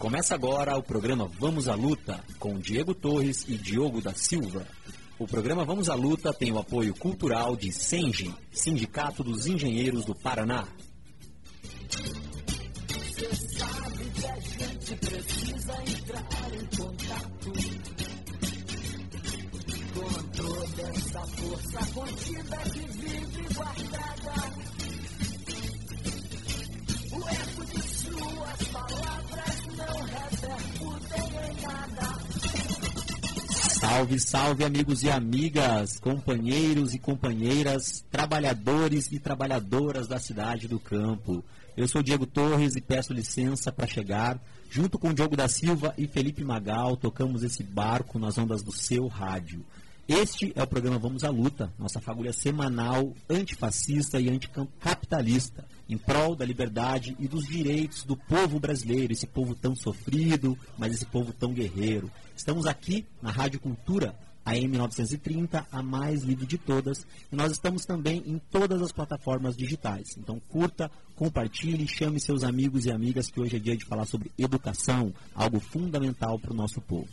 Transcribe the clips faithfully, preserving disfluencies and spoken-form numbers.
Começa agora o programa Vamos à Luta, com Diego Torres e Diogo da Silva. O programa Vamos à Luta tem o apoio cultural de Sengi, Sindicato dos Engenheiros do Paraná. Você sabe que a gente precisa entrar em contato com toda essa força contida que vive guardada. O eco de suas palavras não repercutem em nada. Salve, salve, amigos e amigas, companheiros e companheiras, trabalhadores e trabalhadoras da cidade do campo. Eu sou Diego Torres e peço licença para chegar. Junto com Diogo da Silva e Felipe Magal, tocamos esse barco nas ondas do seu rádio. Este é o programa Vamos à Luta, nossa fagulha semanal antifascista e anticapitalista, em prol da liberdade e dos direitos do povo brasileiro, esse povo tão sofrido, mas esse povo tão guerreiro. Estamos aqui na Rádio Cultura, a M novecentos e trinta, a mais livre de todas, e nós estamos também em todas as plataformas digitais. Então curta, compartilhe, chame seus amigos e amigas, que hoje é dia de falar sobre educação, algo fundamental para o nosso povo.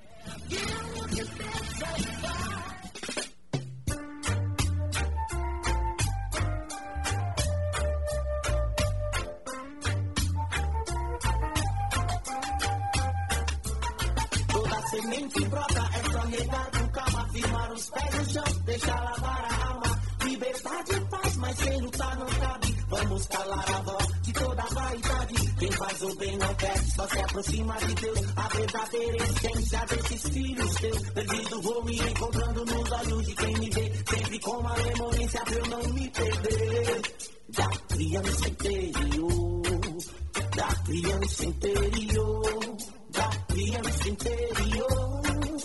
Semente brota, é só regar com calma, firmar os pés no chão, deixar lavar a alma. Liberdade e paz, mas sem lutar não cabe. Vamos calar a voz de toda a vaidade. Quem faz o bem não perde, só se aproxima de Deus. A verdadeira essência desses filhos teus. Perdido vou me encontrando nos olhos de quem me vê. Sempre com uma lemorência pra eu não me perder. Da criança interior, da criança interior, da criança interior.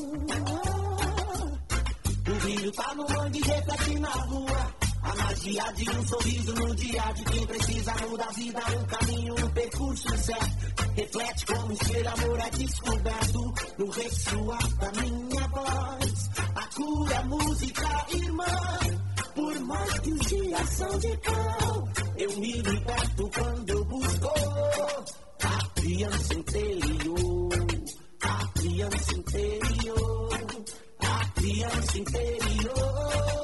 O brilho tá no mangue, reflete na rua. A magia de um sorriso no dia de quem precisa mudar a vida. Um caminho, um percurso certo. Reflete como espelho, amor é descoberto. No ressoar da minha voz, a cura, a música, irmã. Por mais que os dias são de cal, eu me liberto quando eu busco a criança interior, a criança interior, a criança interior.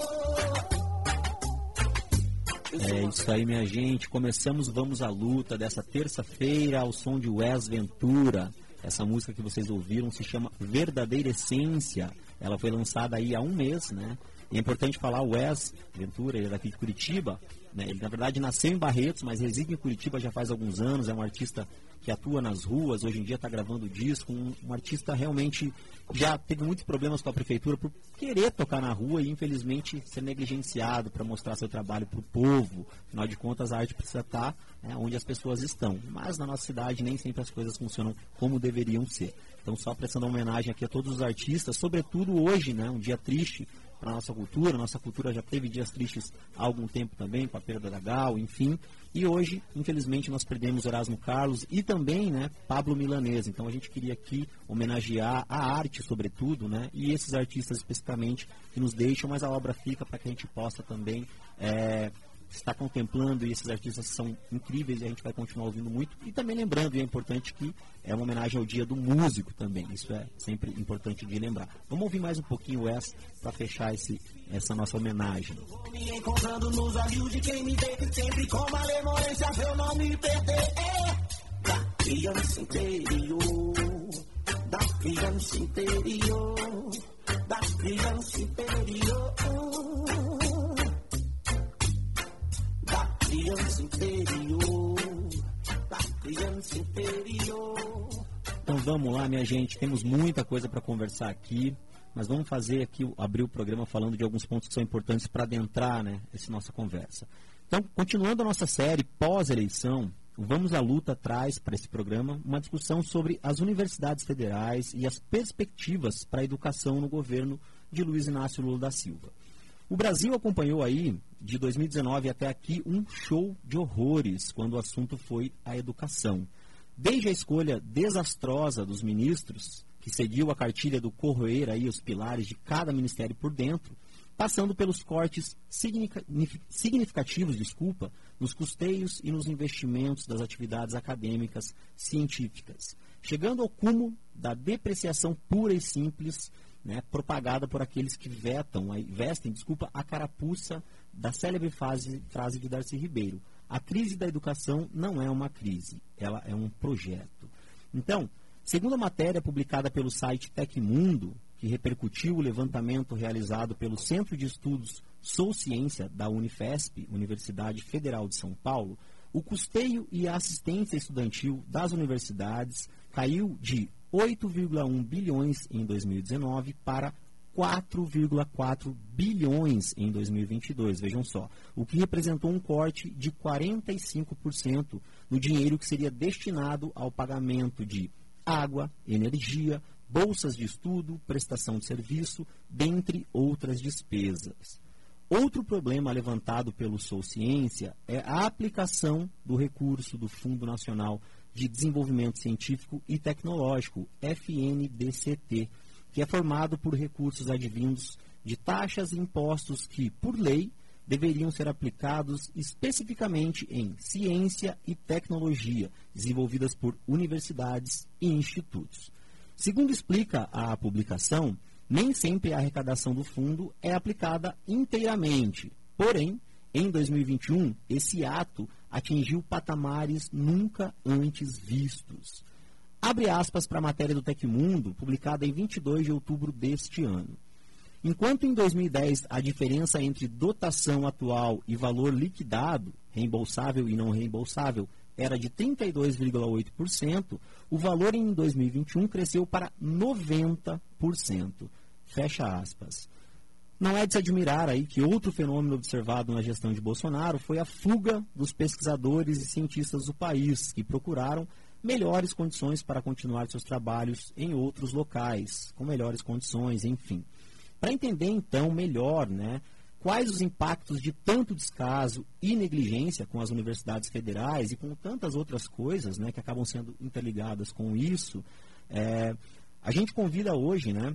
É isso aí, minha gente. Começamos Vamos à Luta dessa terça-feira ao som de Wes Ventura. Essa música que vocês ouviram se chama Verdadeira Essência. Ela foi lançada aí há um mês, né? E é importante falar, o Wes Ventura, ele é daqui de Curitiba, né? Ele na verdade nasceu em Barretos, mas reside em Curitiba já faz alguns anos, é um artista que atua nas ruas, hoje em dia está gravando disco, um, um artista realmente já teve muitos problemas com a prefeitura por querer tocar na rua e infelizmente ser negligenciado para mostrar seu trabalho para o povo. Afinal de contas, a arte precisa estar, né, onde as pessoas estão, mas na nossa cidade nem sempre as coisas funcionam como deveriam ser. Então, só prestando uma homenagem aqui a todos os artistas, sobretudo hoje, né, um dia triste para a nossa cultura. Nossa cultura já teve dias tristes há algum tempo também, com a perda da Gal, enfim. E hoje, infelizmente, nós perdemos Erasmo Carlos e também, né, Pablo Milanese. Então a gente queria aqui homenagear a arte, sobretudo, né, e esses artistas especificamente que nos deixam, mas a obra fica para que a gente possa também é, estar contemplando, e esses artistas são incríveis e a gente vai continuar ouvindo muito. E também lembrando, e é importante que é uma homenagem ao dia do músico também, isso é sempre importante de lembrar. Vamos ouvir mais um pouquinho essa para fechar esse, essa nossa homenagem. Vou me encontrando nos olhos de quem me vê, sempre com uma lemorência pra eu não me perder. É da criança interior, da criança interior, da criança interior. Criança interior, da criança interior. Então vamos lá, minha gente, temos muita coisa para conversar aqui, mas vamos fazer aqui, abrir o programa falando de alguns pontos que são importantes para adentrar, né, essa nossa conversa. Então, continuando a nossa série pós-eleição, o Vamos à Luta traz para esse programa uma discussão sobre as universidades federais e as perspectivas para a educação no governo de Luiz Inácio Lula da Silva. O Brasil acompanhou aí, de dois mil e dezenove até aqui, um show de horrores quando o assunto foi a educação. Desde a escolha desastrosa dos ministros, que seguiu a cartilha do corroer aí os pilares de cada ministério por dentro, passando pelos cortes significativos, desculpa, nos custeios e nos investimentos das atividades acadêmicas científicas, chegando ao cúmulo da depreciação pura e simples, né, propagada por aqueles que vetam, vestem, desculpa, a carapuça da célebre frase, frase de Darcy Ribeiro: a crise da educação não é uma crise, ela é um projeto. Então, segundo a matéria publicada pelo site Tecmundo, que repercutiu o levantamento realizado pelo Centro de Estudos Sou Ciência da Unifesp, Universidade Federal de São Paulo, o custeio e a assistência estudantil das universidades caiu de oito vírgula um bilhões em dois mil e dezenove para quatro vírgula quatro bilhões em dois mil e vinte e dois, vejam só, o que representou um corte de quarenta e cinco por cento no dinheiro que seria destinado ao pagamento de água, energia, bolsas de estudo, prestação de serviço, dentre outras despesas. Outro problema levantado pelo Sou Ciência é a aplicação do recurso do Fundo Nacional de Desenvolvimento Científico e Tecnológico, F N D C T, que é formado por recursos advindos de taxas e impostos que, por lei, deveriam ser aplicados especificamente em ciência e tecnologia, desenvolvidas por universidades e institutos. Segundo explica a publicação, nem sempre a arrecadação do fundo é aplicada inteiramente. Porém, em dois mil e vinte e um, esse ato atingiu patamares nunca antes vistos. Abre aspas para a matéria do Tecmundo, publicada em vinte e dois de outubro deste ano. Enquanto em dois mil e dez a diferença entre dotação atual e valor liquidado, reembolsável e não reembolsável, era de trinta e dois vírgula oito por cento, o valor em dois mil e vinte e um cresceu para noventa por cento. Fecha aspas. Não é de se admirar aí que outro fenômeno observado na gestão de Bolsonaro foi a fuga dos pesquisadores e cientistas do país, que procuraram melhores condições para continuar seus trabalhos em outros locais, com melhores condições, enfim. Para entender, então, melhor, né, quais os impactos de tanto descaso e negligência com as universidades federais e com tantas outras coisas, né, que acabam sendo interligadas com isso, é, a gente convida hoje, né,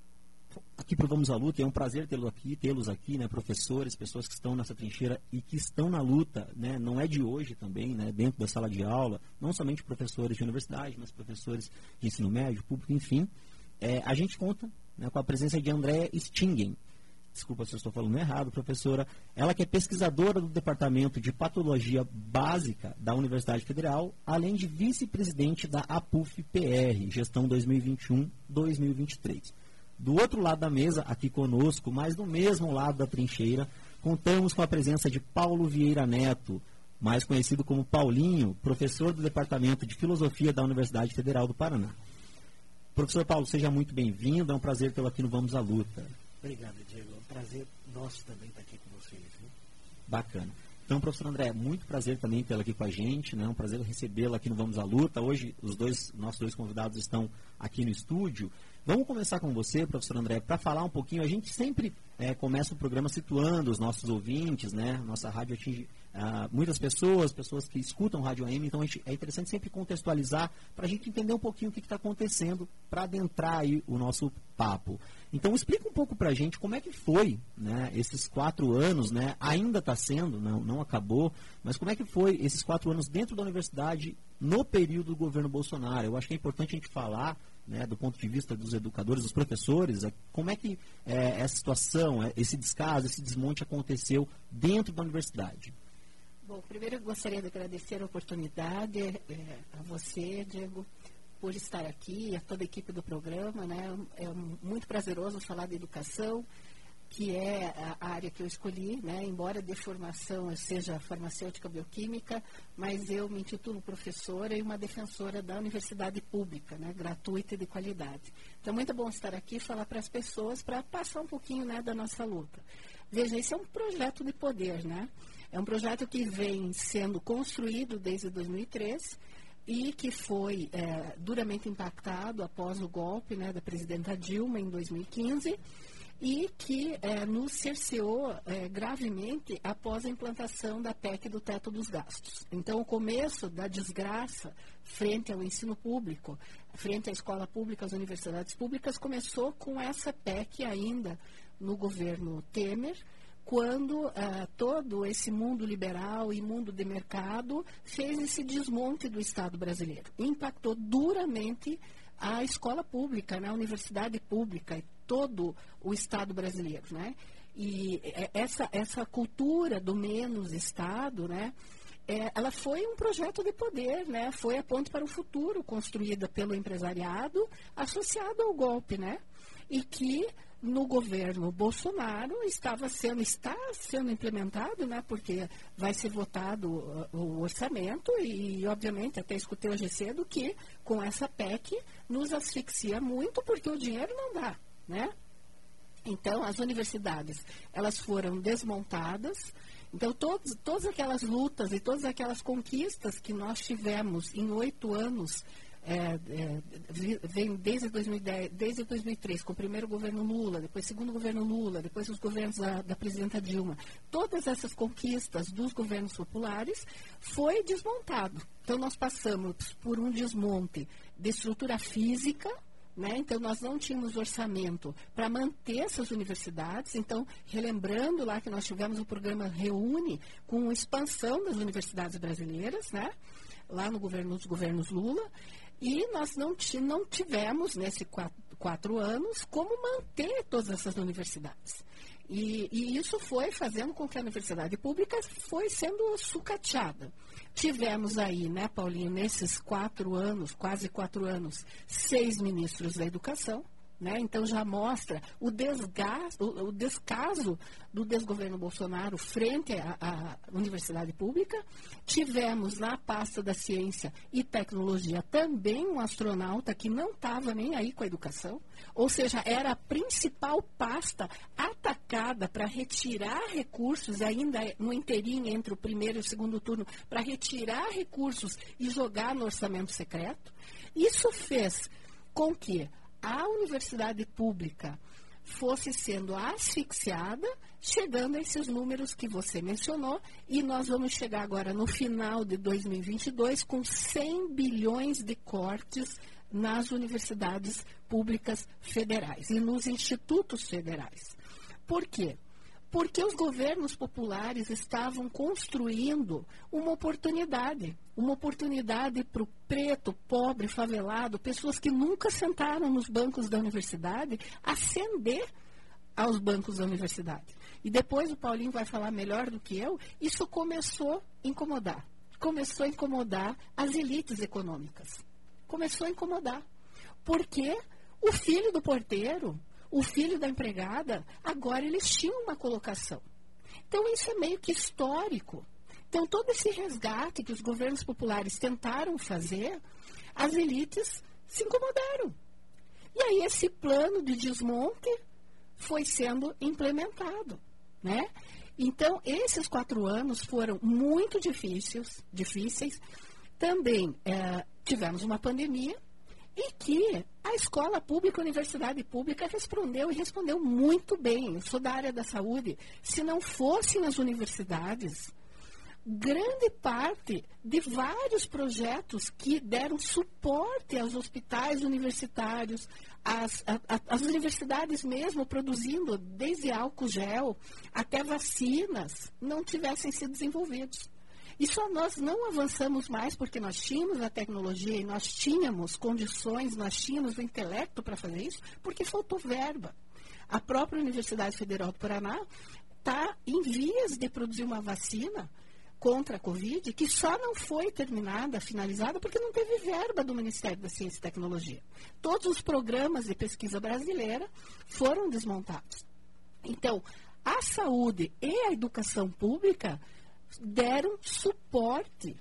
aqui para o Vamos à Luta, é um prazer tê-los aqui, tê-los aqui, né, professores, pessoas que estão nessa trincheira e que estão na luta, né, não é de hoje também, né, dentro da sala de aula, não somente professores de universidade, mas professores de ensino médio, público, enfim. É, a gente conta, né, com a presença de Andréa Stingen. Desculpa se eu estou falando errado, professora.Ela que é pesquisadora do Departamento de Patologia Básica da Universidade Federal, além de vice-presidente da A P U F P R, gestão dois mil e vinte e um a dois mil e vinte e três. Do outro lado da mesa, aqui conosco, mas do mesmo lado da trincheira, contamos com a presença de Paulo Vieira Neto, mais conhecido como Paulinho, professor do Departamento de Filosofia da Universidade Federal do Paraná. Professor Paulo, seja muito bem-vindo, é um prazer tê-lo aqui no Vamos à Luta. Obrigado, Diego. É um prazer nosso também estar aqui com vocês. Viu? Bacana. Então, professor André, muito prazer também tê-lo aqui com a gente, né? É um prazer recebê-lo aqui no Vamos à Luta. Hoje, os dois, nossos dois convidados estão aqui no estúdio. Vamos começar com você, professor André, para falar um pouquinho. A gente sempre é, começa o programa situando os nossos ouvintes, né? Nossa rádio atinge ah, muitas pessoas, pessoas que escutam Rádio A M, então a gente, é interessante sempre contextualizar para a gente entender um pouquinho o que está acontecendo para adentrar aí o nosso papo. Então, explica um pouco para a gente como é que foi, né, esses quatro anos, né? Ainda está sendo, não, não acabou, mas como é que foi esses quatro anos dentro da universidade no período do governo Bolsonaro? Eu acho que é importante a gente falar, né, do ponto de vista dos educadores, dos professores, como é que é, essa situação, esse descaso, esse desmonte aconteceu dentro da universidade? Bom, primeiro eu gostaria de agradecer a oportunidade é, a você, Diego, por estar aqui, e a toda a equipe do programa, né? É muito prazeroso falar de educação, que é a área que eu escolhi, né? Embora de formação eu seja farmacêutica bioquímica, mas eu me intitulo professora e uma defensora da universidade pública, né? Gratuita e de qualidade. Então, muito bom estar aqui e falar para as pessoas, para passar um pouquinho, né, da nossa luta. Veja, esse é um projeto de poder, né? É um projeto que vem sendo construído desde dois mil e três e que foi é, duramente impactado após o golpe, né, da presidenta Dilma em dois mil e quinze e que é, nos cerceou é, gravemente após a implantação da P E C do teto dos gastos. Então, o começo da desgraça frente ao ensino público, frente à escola pública, às universidades públicas, começou com essa P E C ainda no governo Temer, quando ah, todo esse mundo liberal e mundo de mercado fez esse desmonte do Estado brasileiro. Impactou duramente a escola pública, né, a universidade pública e todo o Estado brasileiro, né? E essa, essa cultura do menos Estado, né, é, ela foi um projeto de poder, né? Foi a ponte para o futuro, construída pelo empresariado, associado ao golpe, né? E que no governo Bolsonaro estava sendo, está sendo implementado, né? Porque vai ser votado uh, o orçamento e, obviamente, até escutei hoje cedo que com essa P E C nos asfixia muito porque o dinheiro não dá, né? Então, as universidades, elas foram desmontadas. Então, todos, todas aquelas lutas e todas aquelas conquistas que nós tivemos em oito anos, é, é, vem desde dois mil e dez, desde dois mil e três, com o primeiro governo Lula, depois o segundo governo Lula, depois os governos da, da presidenta Dilma, todas essas conquistas dos governos populares foi desmontado. Então, nós passamos por um desmonte de estrutura física, né? Então, nós não tínhamos orçamento para manter essas universidades. Então, relembrando lá que nós tivemos o programa Reúne com expansão das universidades brasileiras, né? Lá no governo, nos governos Lula, e nós não, não tivemos, nesses quatro, quatro anos, como manter todas essas universidades. E, e isso foi fazendo com que a universidade pública foi sendo sucateada. Tivemos aí, né, Paulinho, nesses quatro anos, quase quatro anos, seis ministros da educação, né? Então já mostra o, desgaste, o, o descaso do desgoverno Bolsonaro frente à, à universidade pública. Tivemos na pasta da ciência e tecnologia também um astronauta que não estava nem aí com a educação, ou seja, era a principal pasta atacada para retirar recursos, ainda no inteirinho entre o primeiro e o segundo turno, para retirar recursos e jogar no orçamento secreto. Isso fez com que a universidade pública fosse sendo asfixiada, chegando a esses números que você mencionou, e nós vamos chegar agora no final de dois mil e vinte e dois com cem bilhões de cortes nas universidades públicas federais e nos institutos federais. Por quê? Porque os governos populares estavam construindo uma oportunidade, uma oportunidade para o preto, pobre, favelado, pessoas que nunca sentaram nos bancos da universidade, ascender aos bancos da universidade. E depois o Paulinho vai falar melhor do que eu, isso começou a incomodar. Começou a incomodar as elites econômicas. Começou a incomodar. Porque o filho do porteiro, o filho da empregada, agora eles tinham uma colocação. Então, isso é meio que histórico. Então, todo esse resgate que os governos populares tentaram fazer, as elites se incomodaram. E aí, esse plano de desmonte foi sendo implementado, né? Então, esses quatro anos foram muito difíceis. difíceis. Também é, tivemos uma pandemia, e que a escola pública, a universidade pública respondeu e respondeu muito bem. Eu sou da área da saúde. Se não fossem as universidades, grande parte de vários projetos que deram suporte aos hospitais universitários, as, a, a, as universidades mesmo produzindo desde álcool gel até vacinas, não tivessem sido desenvolvidos. E só nós não avançamos mais porque nós tínhamos a tecnologia e nós tínhamos condições, nós tínhamos o intelecto para fazer isso, porque faltou verba. A própria Universidade Federal do Paraná está em vias de produzir uma vacina contra a Covid, que só não foi terminada, finalizada, porque não teve verba do Ministério da Ciência e Tecnologia. Todos os programas de pesquisa brasileira foram desmontados. Então, a saúde e a educação pública deram suporte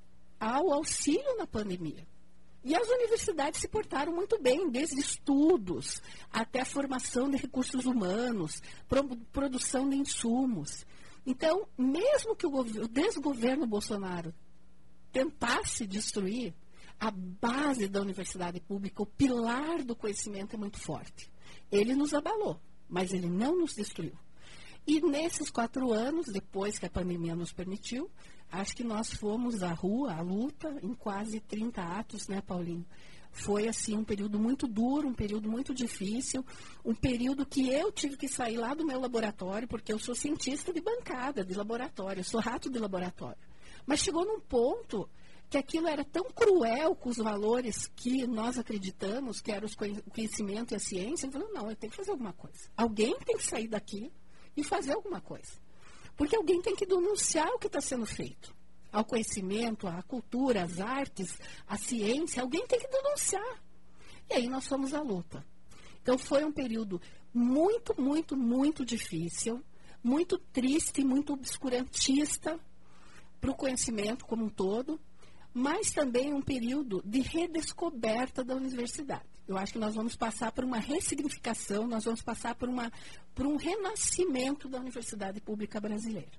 ao auxílio na pandemia. E as universidades se portaram muito bem, desde estudos até a formação de recursos humanos, pro, produção de insumos. Então, mesmo que o, o desgoverno Bolsonaro tentasse destruir, a base da universidade pública, o pilar do conhecimento é muito forte. Ele nos abalou, mas ele não nos destruiu. E nesses quatro anos, depois que a pandemia nos permitiu, acho que nós fomos à rua, à luta, em quase trinta atos, né, Paulinho? Foi, assim, um período muito duro, um período muito difícil, um período que eu tive que sair lá do meu laboratório, porque eu sou cientista de bancada, de laboratório, eu sou rato de laboratório. Mas chegou num ponto que aquilo era tão cruel com os valores que nós acreditamos, que era os conhe- o conhecimento e a ciência, eu falei, não, eu tenho que fazer alguma coisa. Alguém tem que sair daqui e fazer alguma coisa. Porque alguém tem que denunciar o que está sendo feito. Ao conhecimento, à cultura, às artes, à ciência, alguém tem que denunciar. E aí nós fomos à luta. Então foi um período muito, muito, muito difícil, muito triste, muito obscurantista para o conhecimento como um todo, mas também um período de redescoberta da universidade. Eu acho que nós vamos passar por uma ressignificação, nós vamos passar por, uma, por um renascimento da Universidade Pública Brasileira.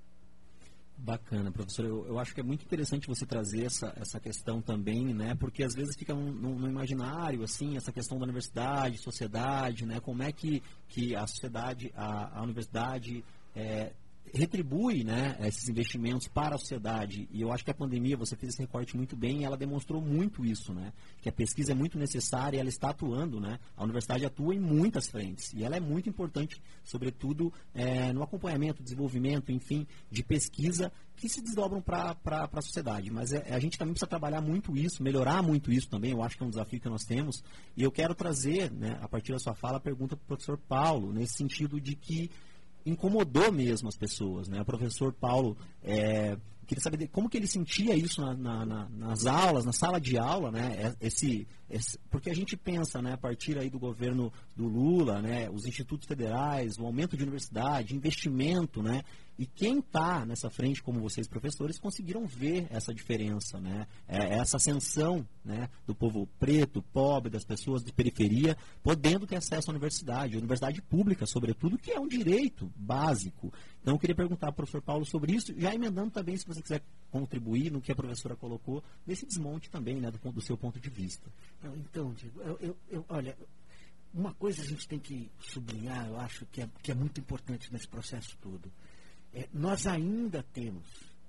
Bacana, professor. Eu, eu acho que é muito interessante você trazer essa, essa questão também, né? Porque às vezes fica no, no, no imaginário, assim, essa questão da universidade, sociedade, né? Como é que, que a sociedade, a, a universidade é, retribui, né, esses investimentos para a sociedade. E eu acho que a pandemia, você fez esse recorte muito bem, e ela demonstrou muito isso, né? Que a pesquisa é muito necessária e ela está atuando, né? A universidade atua em muitas frentes e ela é muito importante, sobretudo é, no acompanhamento, desenvolvimento, enfim, de pesquisa que se desdobram para a sociedade. Mas é, a gente também precisa trabalhar muito isso, melhorar muito isso também, eu acho que é um desafio que nós temos. E eu quero trazer, né, a partir da sua fala, a pergunta para o professor Paulo, nesse sentido de que incomodou mesmo as pessoas, né? O professor Paulo, é, queria saber de, como que ele sentia isso na, na, na, nas aulas, na sala de aula, né? Esse, esse, porque a gente pensa, né, a partir aí do governo do Lula, né, os institutos federais, o aumento de universidade, investimento, né? E quem está nessa frente, como vocês professores, conseguiram ver essa diferença, né? É, essa ascensão, né, do povo preto, pobre, das pessoas de periferia, podendo ter acesso à universidade, universidade pública, sobretudo, que é um direito básico. Então, eu queria perguntar ao professor Paulo sobre isso, já emendando também, se você quiser contribuir no que a professora colocou, nesse desmonte também, né, do, do seu ponto de vista. Não, então, Diego, eu, eu, eu, olha, uma coisa a gente tem que sublinhar, eu acho que é, que é muito importante nesse processo todo. É, nós ainda temos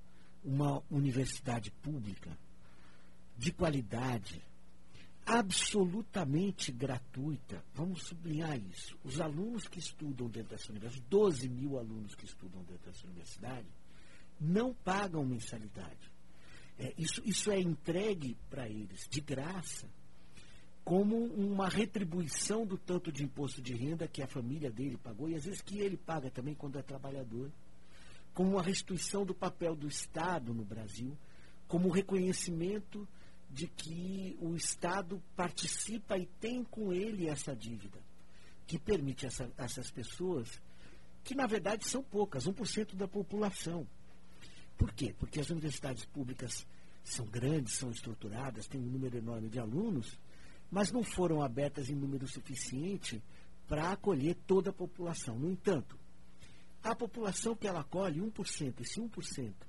uma universidade pública de qualidade, absolutamente gratuita. Vamos sublinhar isso. Os alunos que estudam dentro dessa universidade, doze mil alunos que estudam dentro dessa universidade, não pagam mensalidade. É, isso, isso é entregue para eles de graça, como uma retribuição do tanto de imposto de renda que a família dele pagou, e às vezes que ele paga também quando é trabalhador, como uma restituição do papel do Estado no Brasil, como um reconhecimento de que o Estado participa e tem com ele essa dívida, que permite essa, essas pessoas, que na verdade são poucas, um por cento da população. Por quê? Porque as universidades públicas são grandes, são estruturadas, têm um número enorme de alunos, mas não foram abertas em número suficiente para acolher toda a população. No entanto, a população que ela acolhe, um por cento, esse um por cento,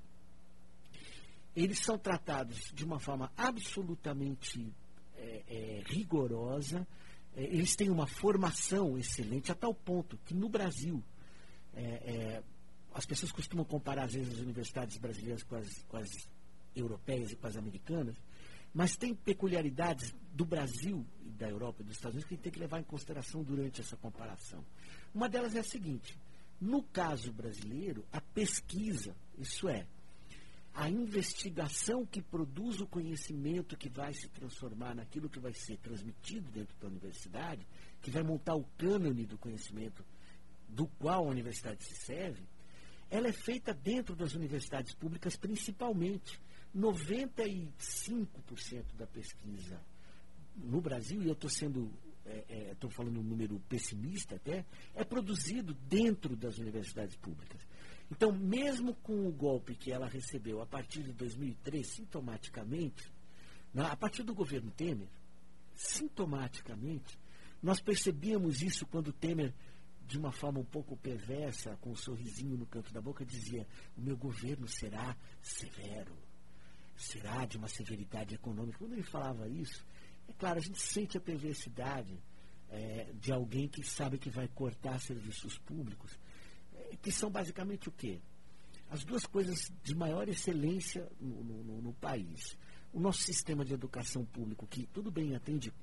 eles são tratados de uma forma absolutamente é, é, rigorosa, é, eles têm uma formação excelente, a tal ponto que no Brasil, é, é, as pessoas costumam comparar às vezes as universidades brasileiras com as, com as europeias e com as americanas, mas tem peculiaridades do Brasil e da Europa e dos Estados Unidos que a gente tem que levar em consideração durante essa comparação. Uma delas é a seguinte: no caso brasileiro, a pesquisa, isso é, a investigação que produz o conhecimento que vai se transformar naquilo que vai ser transmitido dentro da universidade, que vai montar o cânone do conhecimento do qual a universidade se serve, ela é feita dentro das universidades públicas principalmente. noventa e cinco por cento da pesquisa no Brasil, e eu estou sendo, estou é, é, falando um número pessimista até, é produzido dentro das universidades públicas. Então, mesmo com o golpe que ela recebeu a partir de dois mil e três, sintomaticamente, na, a partir do governo Temer, sintomaticamente, nós percebíamos isso quando Temer, de uma forma um pouco perversa, com um sorrisinho no canto da boca, dizia: o meu governo será severo, será de uma severidade econômica. Quando ele falava isso, é claro, a gente sente a perversidade é, de alguém que sabe que vai cortar serviços públicos, é, que são basicamente o quê? As duas coisas de maior excelência no, no, no país. O nosso sistema de educação público, que tudo bem atende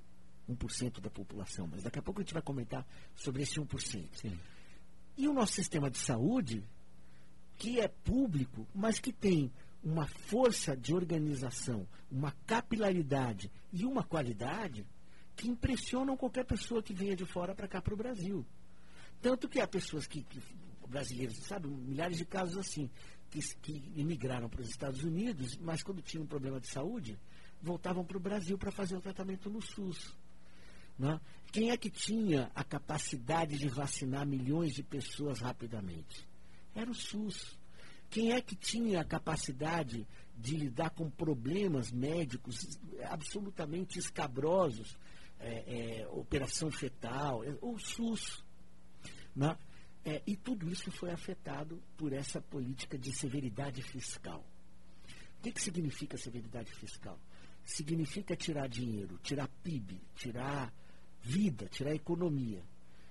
um por cento da população, mas daqui a pouco a gente vai comentar sobre esse um por cento. Sim. E o nosso sistema de saúde, que é público, mas que tem uma força de organização, uma capilaridade e uma qualidade que impressionam qualquer pessoa que venha de fora para cá, para o Brasil. Tanto que há pessoas que, que brasileiros, sabe, milhares de casos assim, que, que imigraram para os Estados Unidos, mas quando tinham um problema de saúde, voltavam para o Brasil para fazer o tratamento no SUS. Né? Quem é que tinha a capacidade de vacinar milhões de pessoas rapidamente? Era o SUS. Quem é que tinha a capacidade de lidar com problemas médicos absolutamente escabrosos, é, é, operação fetal, é, o SUS. Né? É, e tudo isso foi afetado por essa política de severidade fiscal. O que, que significa severidade fiscal? Significa tirar dinheiro, tirar P I B, tirar vida, tirar economia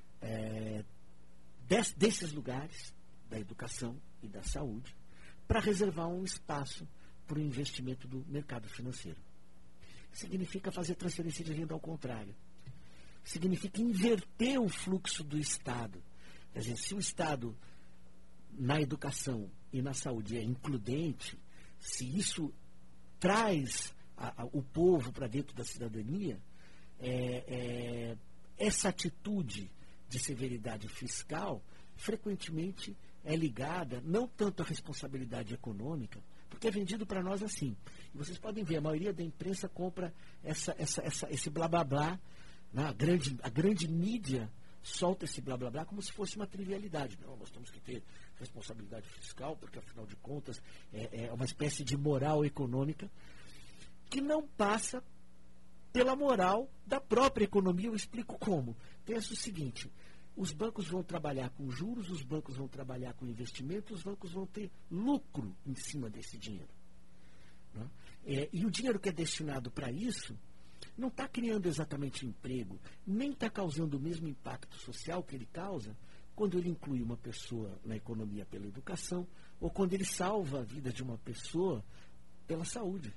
é, des, desses lugares, da educação e da saúde, para reservar um espaço para o investimento do mercado financeiro. Significa fazer transferência de renda ao contrário. Significa inverter o fluxo do Estado. Quer dizer, se o Estado, na educação e na saúde, é includente, se isso traz a, a, o povo para dentro da cidadania, é, é, essa atitude de severidade fiscal, frequentemente, é ligada não tanto à responsabilidade econômica, porque é vendido para nós assim. E vocês podem ver, a maioria da imprensa compra essa, essa, essa, esse blá blá blá, né? a, grande, a grande mídia solta esse blá blá blá como se fosse uma trivialidade. Não, nós temos que ter responsabilidade fiscal, porque afinal de contas é, é uma espécie de moral econômica que não passa pela moral da própria economia. Eu explico como. Pensa o seguinte: os bancos vão trabalhar com juros, os bancos vão trabalhar com investimento, os bancos vão ter lucro em cima desse dinheiro. Né? É, e o dinheiro que é destinado para isso não está criando exatamente emprego, nem está causando o mesmo impacto social que ele causa quando ele inclui uma pessoa na economia pela educação ou quando ele salva a vida de uma pessoa pela saúde.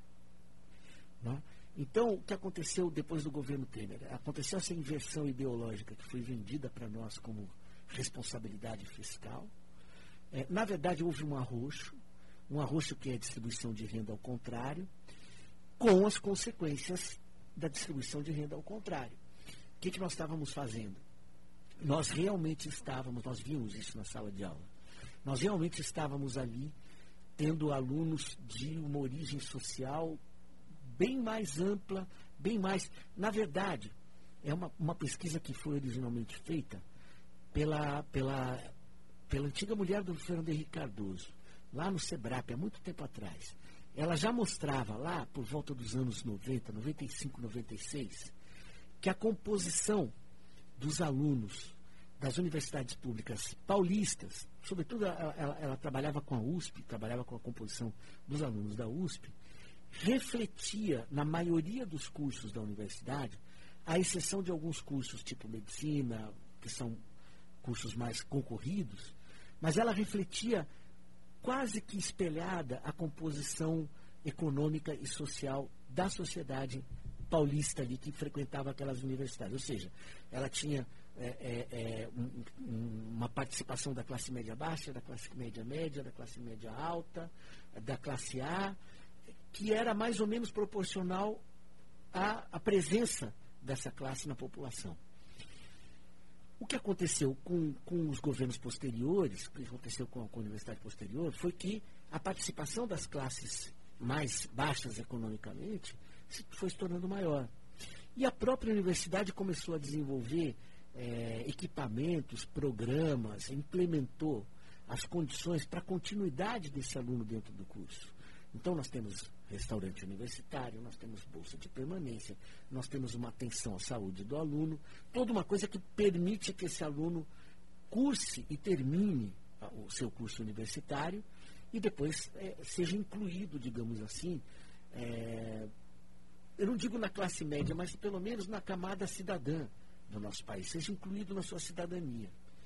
Né? Então, o que aconteceu depois do governo Temer? Aconteceu essa inversão ideológica que foi vendida para nós como responsabilidade fiscal. É, na verdade, houve um arroxo, um arroxo que é a distribuição de renda ao contrário, com as consequências da distribuição de renda ao contrário. O que, que nós estávamos fazendo? Nós realmente estávamos, nós vimos isso na sala de aula, nós realmente estávamos ali tendo alunos de uma origem social bem mais ampla, bem mais... Na verdade, é uma, uma pesquisa que foi originalmente feita pela, pela, pela antiga mulher do Fernando Henrique Cardoso, lá no SEBRAP, há muito tempo atrás. Ela já mostrava lá, por volta dos anos noventa, noventa e cinco, noventa e seis, que a composição dos alunos das universidades públicas paulistas, sobretudo ela, ela, ela trabalhava com a U S P, trabalhava com a composição dos alunos da U S P, refletia, na maioria dos cursos da universidade, à exceção de alguns cursos tipo medicina, que são cursos mais concorridos, mas ela refletia quase que espelhada a composição econômica e social da sociedade paulista ali que frequentava aquelas universidades. Ou seja, ela tinha é, é, é, um, um, uma participação da classe média baixa, da classe média média, da classe média alta, da classe A, que era mais ou menos proporcional à, à presença dessa classe na população. O que aconteceu com, com os governos posteriores, o que aconteceu com a, com a universidade posterior, foi que a participação das classes mais baixas economicamente se, foi se tornando maior. E a própria universidade começou a desenvolver é, equipamentos, programas, implementou as condições para a continuidade desse aluno dentro do curso. Então, nós temos restaurante universitário, nós temos bolsa de permanência, nós temos uma atenção à saúde do aluno, toda uma coisa que permite que esse aluno curse e termine o seu curso universitário e depois é, seja incluído, digamos assim, é, eu não digo na classe média, mas pelo menos na camada cidadã do nosso país, seja incluído na sua cidadania.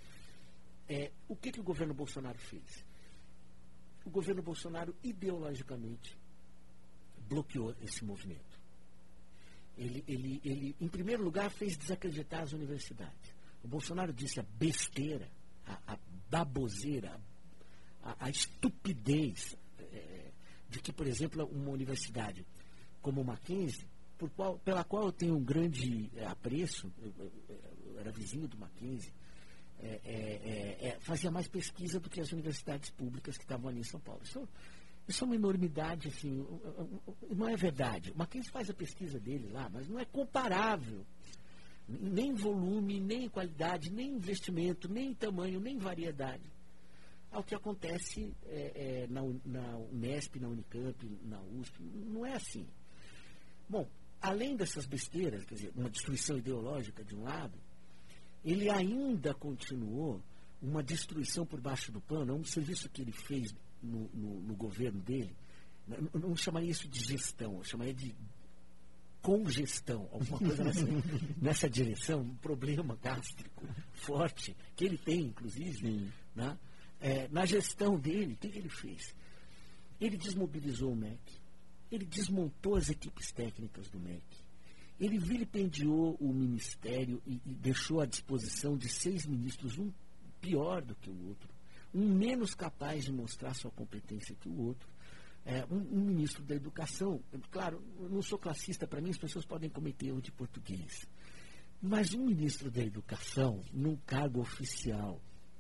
É, o que, que o governo Bolsonaro fez? O governo Bolsonaro, ideologicamente, bloqueou esse movimento. Ele, ele, ele, em primeiro lugar, fez desacreditar as universidades. O Bolsonaro disse a besteira, a, a baboseira, a, a estupidez é, de que, por exemplo, uma universidade como o Mackenzie, por qual, pela qual eu tenho um grande é, apreço, eu, eu, eu era vizinho do Mackenzie, é, é, é, fazia mais pesquisa do que as universidades públicas que estavam ali em São Paulo. Isso, isso é uma enormidade, assim, não é verdade. O Mackenzie faz a pesquisa dele lá, mas não é comparável, nem volume, nem qualidade, nem investimento, nem tamanho, nem variedade ao que acontece é, é, na, na Unesp, na Unicamp, na U S P. Não é assim. Bom, além dessas besteiras, quer dizer, uma destruição ideológica de um lado, ele ainda continuou uma destruição por baixo do pano, é um serviço que ele fez no, no, no governo dele. Eu não chamaria isso de gestão, eu chamaria de congestão, alguma coisa nessa, nessa direção, um problema gástrico forte, que ele tem, inclusive, né? É, na gestão dele, o que, que ele fez? Ele desmobilizou o M E C, ele desmontou as equipes técnicas do M E C, ele vilipendiou o ministério e, e deixou à disposição de seis ministros, um pior do que o outro, um menos capaz de mostrar sua competência que o outro. É, um, um ministro da educação, claro, eu não sou classista, para mim as pessoas podem cometer erro de português, mas um ministro da educação, num cargo oficial,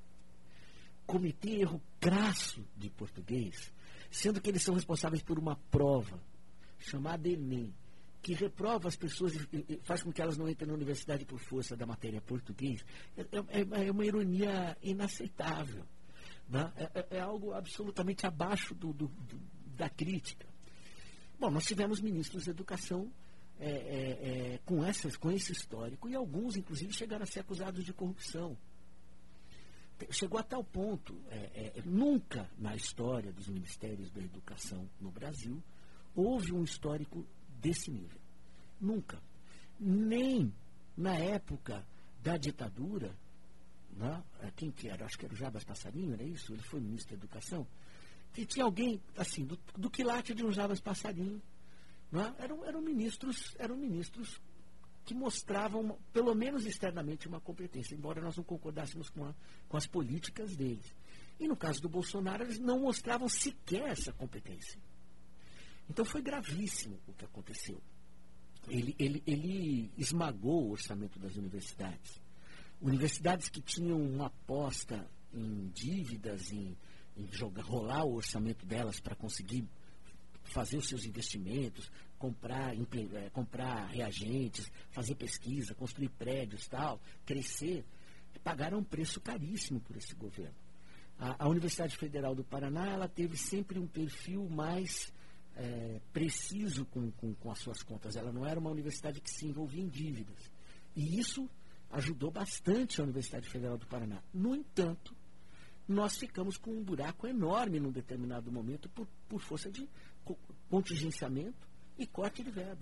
cometer erro crasso de português, sendo que eles são responsáveis por uma prova chamada Enem, que reprova as pessoas e, e faz com que elas não entrem na universidade por força da matéria português, é, é, é uma ironia inaceitável, né? é, é algo absolutamente abaixo do, do, do, da crítica. Bom, nós tivemos ministros da educação é, é, é, com, essas, com esse histórico, e alguns, inclusive, chegaram a ser acusados de corrupção. Chegou a tal ponto, é, é, nunca na história dos ministérios da educação no Brasil houve um histórico desse nível. Nunca. Nem na época da ditadura, né, quem que era? Acho que era o Jabas Passarinho, era isso? Ele foi ministro da Educação. Que tinha alguém, assim, do, do quilate de um Jabas Passarinho. Né? Eram, eram ministros, eram ministros que mostravam, pelo menos externamente, uma competência, embora nós não concordássemos com, a, com as políticas deles. E no caso do Bolsonaro, eles não mostravam sequer essa competência. Então foi gravíssimo o que aconteceu. Ele, ele, ele esmagou o orçamento das universidades. Universidades que tinham uma aposta em dívidas, em, em jogar, rolar o orçamento delas para conseguir fazer os seus investimentos, comprar, é, comprar reagentes, fazer pesquisa, construir prédios, tal, crescer, pagaram um preço caríssimo por esse governo. A, a Universidade Federal do Paraná, ela teve sempre um perfil mais é, preciso com, com, com as suas contas. Ela não era uma universidade que se envolvia em dívidas. E isso ajudou bastante a Universidade Federal do Paraná. No entanto, nós ficamos com um buraco enorme num determinado momento por, por força de contingenciamento e corte de verba.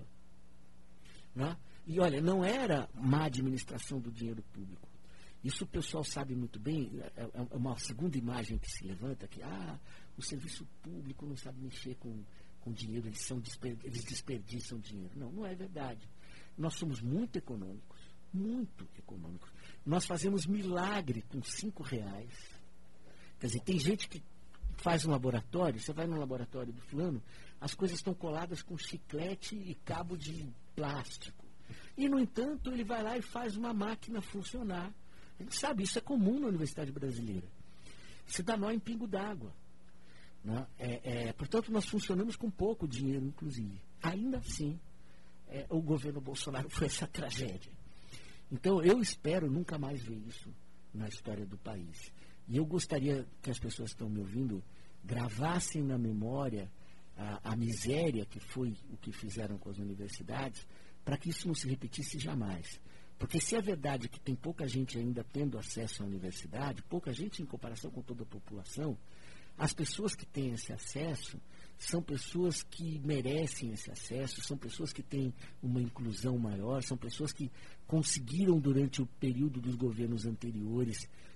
Né? E olha, não era má administração do dinheiro público. Isso o pessoal sabe muito bem, é, é uma segunda imagem que se levanta, que ah, o serviço público não sabe mexer com, com dinheiro, eles, são desper, eles desperdiçam dinheiro. Não, não é verdade. Nós somos muito econômicos, muito econômicos. Nós fazemos milagre com cinco reais. Quer dizer, tem gente que faz um laboratório, você vai no laboratório do fulano, as coisas estão coladas com chiclete e cabo de plástico. E, no entanto, ele vai lá e faz uma máquina funcionar. A gente sabe, isso é comum na Universidade Brasileira. Se dá nó em pingo d'água. Né? É, é, portanto, nós funcionamos com pouco dinheiro, inclusive. Ainda assim, é, o governo Bolsonaro foi essa tragédia. Então, eu espero nunca mais ver isso na história do país. E eu gostaria que as pessoas que estão me ouvindo gravassem na memória a, a miséria que foi o que fizeram com as universidades, para que isso não se repetisse jamais. Porque se é verdade que tem pouca gente ainda tendo acesso à universidade, pouca gente em comparação com toda a população, as pessoas que têm esse acesso são pessoas que merecem esse acesso, são pessoas que têm uma inclusão maior, são pessoas que conseguiram durante o período dos governos anteriores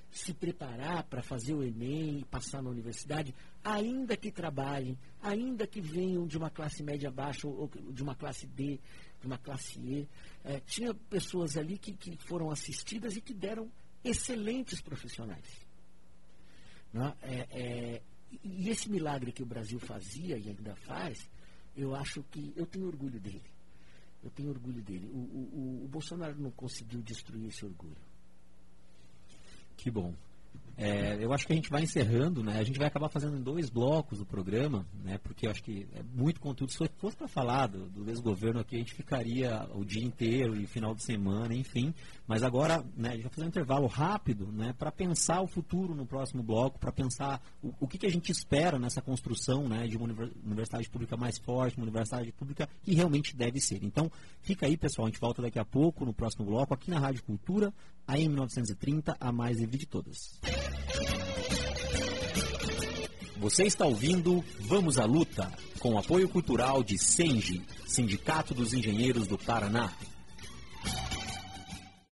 se preparar para fazer o Enem e passar na universidade, ainda que trabalhem, ainda que venham de uma classe média baixa ou de uma classe D, de uma classe E. É, tinha pessoas ali que, que foram assistidas e que deram excelentes profissionais. Não, é, é, e esse milagre que o Brasil fazia e ainda faz, eu acho que eu tenho orgulho dele. Eu tenho orgulho dele. O, o, o Bolsonaro não conseguiu destruir esse orgulho. Que bom. É, eu acho que a gente vai encerrando, né? A gente vai acabar fazendo em dois blocos o programa, né? Porque eu acho que é muito conteúdo. Se fosse para falar do, do desgoverno aqui, a gente ficaria o dia inteiro e final de semana, enfim. Mas agora, né, a gente vai fazer um intervalo rápido, né? Para pensar o futuro no próximo bloco, para pensar o, o que, que a gente espera nessa construção, né? De uma universidade pública mais forte, uma universidade pública que realmente deve ser. Então, fica aí, pessoal. A gente volta daqui a pouco no próximo bloco, aqui na Rádio Cultura, A M novecentos e trinta, a mais livre de todas. Você está ouvindo Vamos à Luta, com apoio cultural de Sengi, Sindicato dos Engenheiros do Paraná.